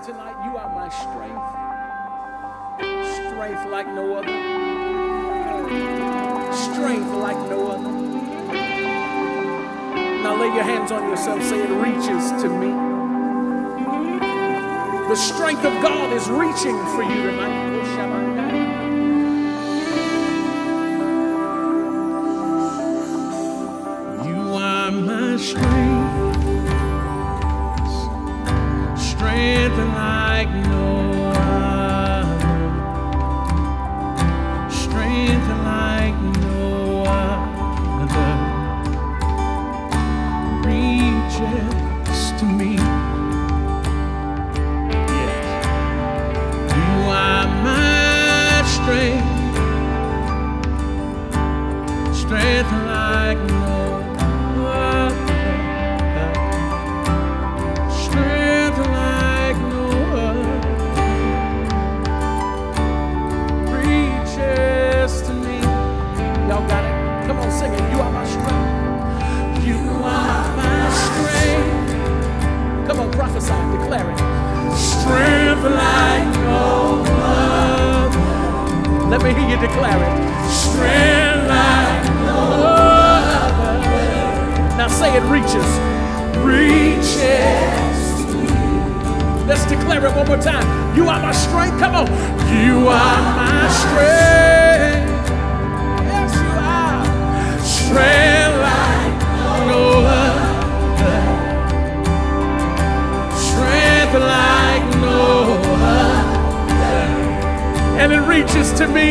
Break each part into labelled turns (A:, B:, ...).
A: tonight, you are my strength. Strength like no other. Strength like no other. Now lay your hands on yourself, say it reaches to me. The strength of God is reaching for you tonight. You are my strength. Strength like no other. Strength like no other. Reaches to me. Yes. You are my strength. Strength like no other. Strength like no other. Reaches to me. Y'all got it? Come on, sing it. You are my strength. You are my strength. Come on, prophesy, declare it. Strength like no other. Let me hear you declare it. Strength like no other. Now say it reaches. Reaches. Let's declare it one more time. You are my strength. Come on. You are my strength. Yes, you are. Strength like no other. Strength like no other. And it reaches to me.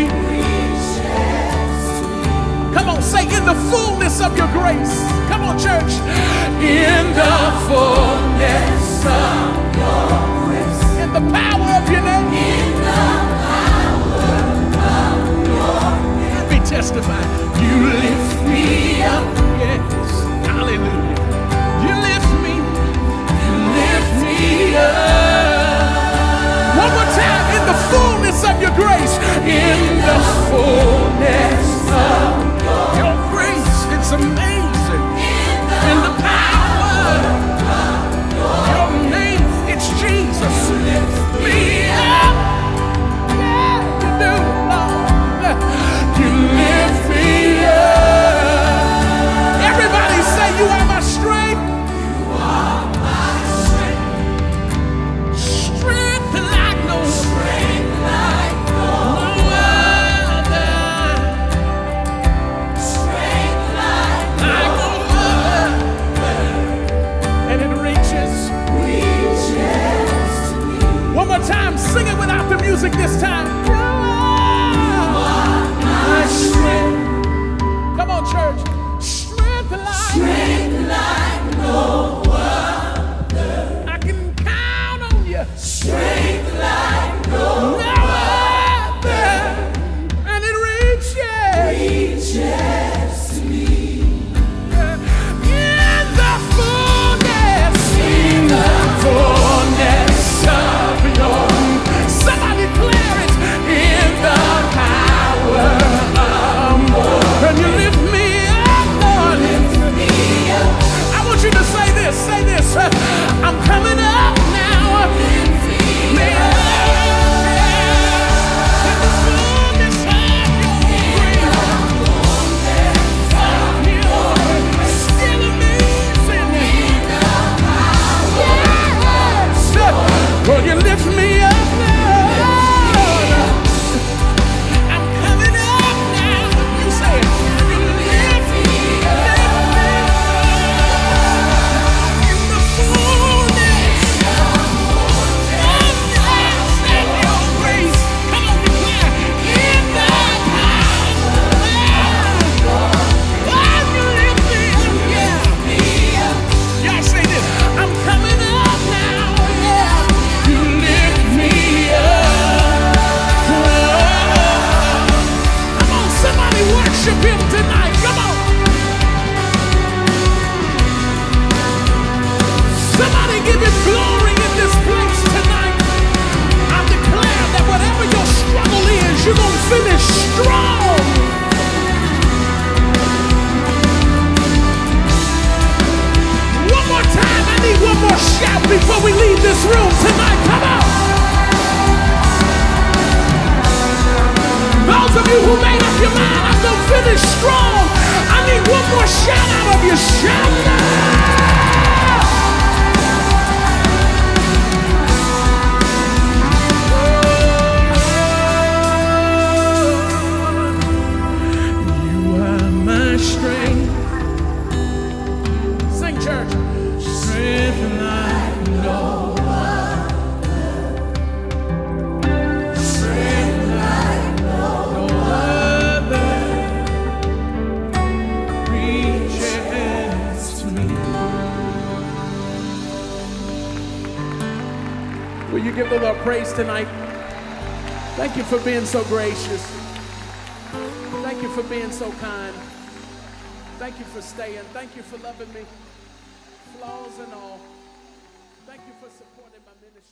A: Come on, say in the fullness of your grace. Come on, church. In the fullness of your grace. In the power of your name. In the power of your name. Let me testify. You lift me up. Yes. Hallelujah. You lift me. You lift me up. One more time. In the fullness of your grace. In the fullness of your grace. It's amazing. In the power of your name. It's Jesus. Lift me up. Yeah, you do, Lord. You lift me up. Everybody say you are my strength. You are my strength. Strength like no strength like no other. Strength like no other. And it reaches to me. One more time, sing it without the music this time. You are my strength. Come on, church. Strength like no other. I can count on you. Strength like no other. And it reaches to me. In the fullness of your. Somebody declare it. In the power of more. Can you lift me up, Lord? Lift me up. I want you to say this. Say this. I'm coming up now. Lift me up. In the fullness of your grace. Still amazing. In the power. Yes. Will you lift me up, Lord? I'm coming up now. You say it. You lift me up. In the fullness of your grace. Come on, declare. In the power. God, you lift me up. Yeah. Y'all say this. I'm coming up now. Yeah. You lift me up. Come on, somebody worship him tonight. Come on. Somebody give him glory in this place tonight. I declare that whatever your struggle is, you're going to finish strong. One more time. I need one more shout before we leave this room tonight. Come on. Will you give the Lord praise tonight? Thank you for being so gracious. Thank you for being so kind. Thank you for staying. Thank you for loving me, flaws and all. Thank you for supporting my ministry.